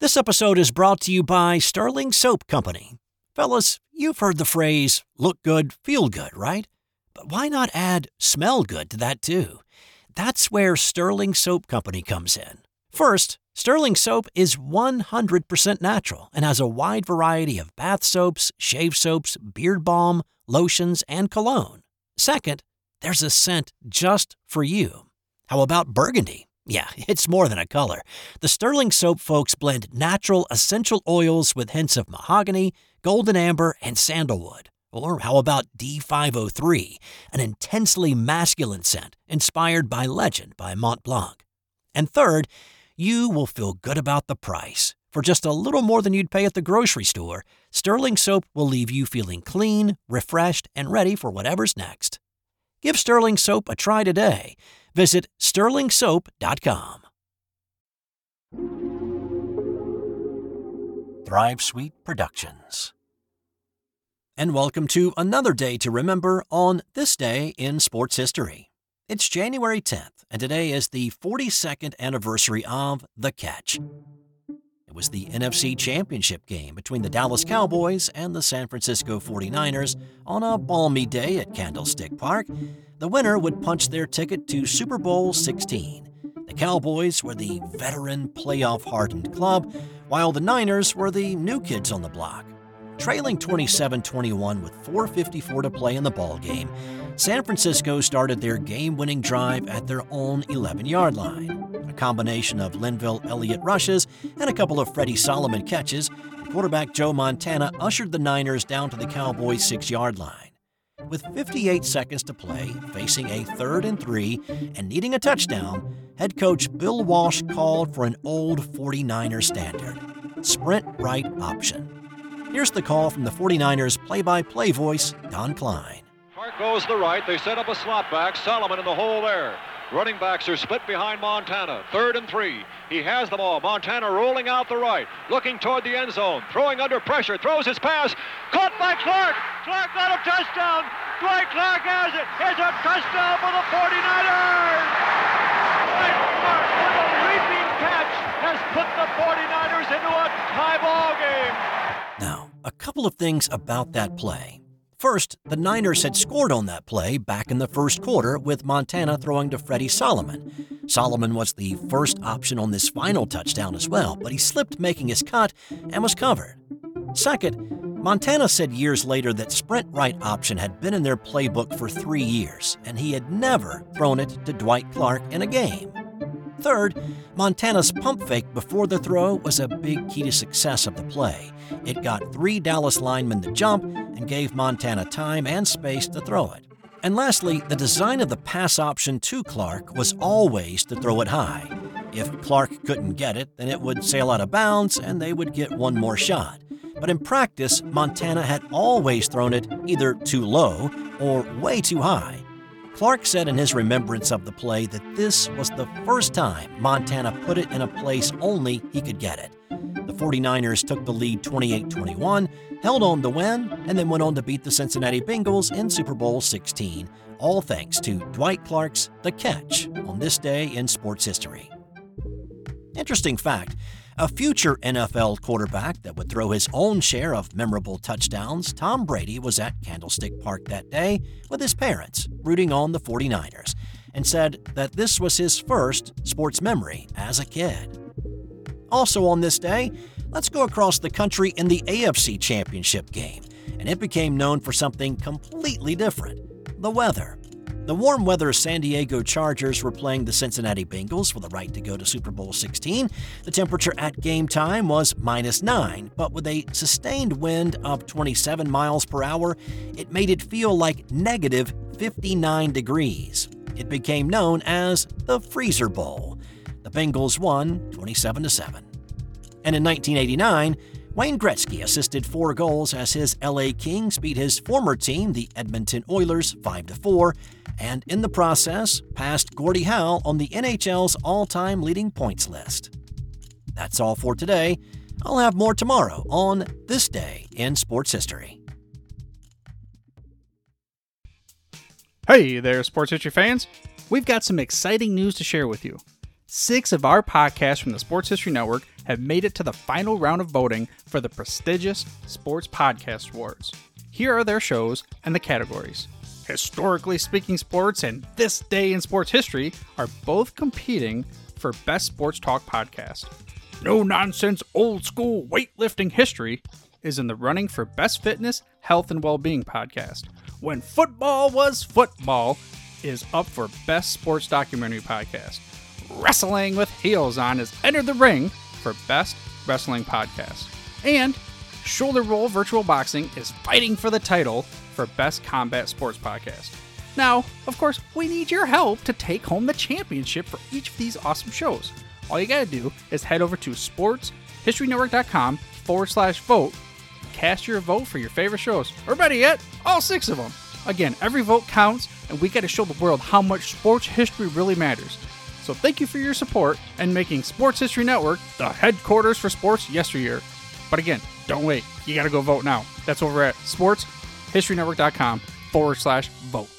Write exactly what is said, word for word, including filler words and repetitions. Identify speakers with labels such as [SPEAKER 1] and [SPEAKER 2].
[SPEAKER 1] This episode is brought to you by Sterling Soap Company. Fellas, you've heard the phrase, look good, feel good, right? But why not add smell good to that too? That's where Sterling Soap Company comes in. First, Sterling Soap is one hundred percent natural and has a wide variety of bath soaps, shave soaps, beard balm, lotions, and cologne. Second, there's a scent just for you. How about burgundy? Yeah, it's more than a color. The Sterling Soap folks blend natural essential oils with hints of mahogany, golden amber, and sandalwood. Or how about D five oh three, an intensely masculine scent inspired by Legend by Mont Blanc. And third, you will feel good about the price. For just a little more than you'd pay at the grocery store, Sterling Soap will leave you feeling clean, refreshed, and ready for whatever's next. Give Sterling Soap a try today. Visit sterling soap dot com. Thrive Suite Productions. And welcome to another day to remember on this day in sports history. It's January tenth, and today is the forty-second anniversary of The Catch. It was the N F C Championship game between the Dallas Cowboys and the San Francisco forty-niners on a balmy day at Candlestick Park. The winner would punch their ticket to Super Bowl sixteen. The Cowboys were the veteran, playoff-hardened club, while the Niners were the new kids on the block. Trailing twenty-seven twenty-one with four fifty-four to play in the ballgame, San Francisco started their game-winning drive at their own eleven-yard line. A combination of Linville Elliott rushes and a couple of Freddie Solomon catches, quarterback Joe Montana ushered the Niners down to the Cowboys' six-yard line. With fifty-eight seconds to play, facing a third and three, and needing a touchdown, head coach Bill Walsh called for an old forty-niner standard, sprint right option. Here's the call from the forty-niners play-by-play voice, Don Klein.
[SPEAKER 2] Clark goes to the right. They set up a slot back. Solomon in the hole there. Running backs are split behind Montana. Third and three. He has the ball. Montana rolling out the right. Looking toward the end zone. Throwing under pressure. Throws his pass. Caught by Clark. Clark got a touchdown. Dwight Clark has it. It's a touchdown for the forty-niners. Dwight Clark with a leaping catch has put the forty-niners into a tie ball game.
[SPEAKER 1] Now, a couple of things about that play. First, the Niners had scored on that play back in the first quarter with Montana throwing to Freddie Solomon. Solomon was the first option on this final touchdown as well, but he slipped making his cut and was covered. Second, Montana said years later that sprint right option had been in their playbook for three years, and he had never thrown it to Dwight Clark in a game. Third, Montana's pump fake before the throw was a big key to success of the play. It got three Dallas linemen to jump and gave Montana time and space to throw it. And lastly, the design of the pass option to Clark was always to throw it high. If Clark couldn't get it, then it would sail out of bounds and they would get one more shot. But in practice, Montana had always thrown it either too low or way too high. Clark said in his remembrance of the play that this was the first time Montana put it in a place only he could get it. The forty-niners took the lead twenty-eight twenty-one, held on to win, and then went on to beat the Cincinnati Bengals in Super Bowl sixteen, all thanks to Dwight Clark's The Catch on this day in sports history. Interesting fact, a future N F L quarterback that would throw his own share of memorable touchdowns, Tom Brady, was at Candlestick Park that day with his parents, rooting on the forty-niners, and said that this was his first sports memory as a kid. Also on this day, let's go across the country in the A F C Championship game, and it became known for something completely different: the weather. The warm weather San Diego Chargers were playing the Cincinnati Bengals for the right to go to Super Bowl sixteen. The temperature at game time was minus nine, but with a sustained wind of twenty-seven miles per hour, it made it feel like negative fifty-nine degrees. It became known as the Freezer Bowl. The Bengals won twenty-seven to seven. And in nineteen eighty-nine, Wayne Gretzky assisted four goals as his L A Kings beat his former team, the Edmonton Oilers, five to four, and in the process, passed Gordie Howe on the N H L's all-time leading points list. That's all for today. I'll have more tomorrow on This Day in Sports History.
[SPEAKER 3] Hey there, sports history fans. We've got some exciting news to share with you. Six of our podcasts from the Sports History Network have made it to the final round of voting for the prestigious Sports Podcast Awards. Here are their shows and the categories. Historically Speaking Sports and This Day in Sports History are both competing for Best Sports Talk Podcast. No Nonsense Old School Weightlifting History is in the running for Best Fitness, Health, and Wellbeing Podcast. When Football Was Football is up for Best Sports Documentary Podcast. Wrestling with Heels On has entered the ring for Best Wrestling Podcast. And Shoulder Roll Virtual Boxing is fighting for the title for Best Combat Sports Podcast. Now, of course, we need your help to take home the championship for each of these awesome shows. All you gotta do is head over to sportshistorynetwork.com forward slash vote, cast your vote for your favorite shows, or better yet, all six of them. Again, every vote counts, and we gotta show the world how much sports history really matters. So thank you for your support and making Sports History Network the headquarters for sports yesteryear. But again, don't wait. You gotta go vote now. That's over at sportshistorynetwork.com forward slash vote.